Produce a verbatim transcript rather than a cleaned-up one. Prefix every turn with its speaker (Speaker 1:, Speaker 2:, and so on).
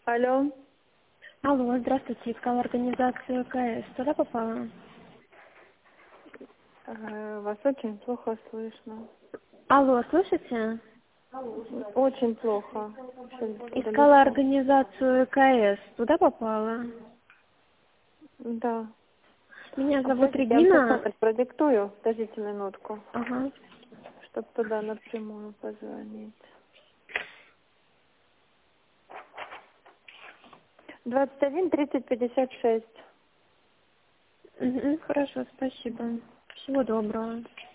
Speaker 1: Алло.
Speaker 2: Алло, здравствуйте, искала организацию КС. Туда попала?
Speaker 1: Э, Вас очень плохо слышно.
Speaker 2: Алло, слышите?
Speaker 1: Очень плохо. Всё
Speaker 2: Искала
Speaker 1: далеко.
Speaker 2: организацию КС. Туда попала?
Speaker 1: Да.
Speaker 2: Меня
Speaker 1: А
Speaker 2: зовут
Speaker 1: подождите, я вам сейчас
Speaker 2: Регина.
Speaker 1: номер продиктую. Подождите минутку,
Speaker 2: Ага.
Speaker 1: чтобы туда напрямую позвонить. Двадцать один тридцать пятьдесят шесть.
Speaker 2: Мгм, хорошо, спасибо. Всего доброго.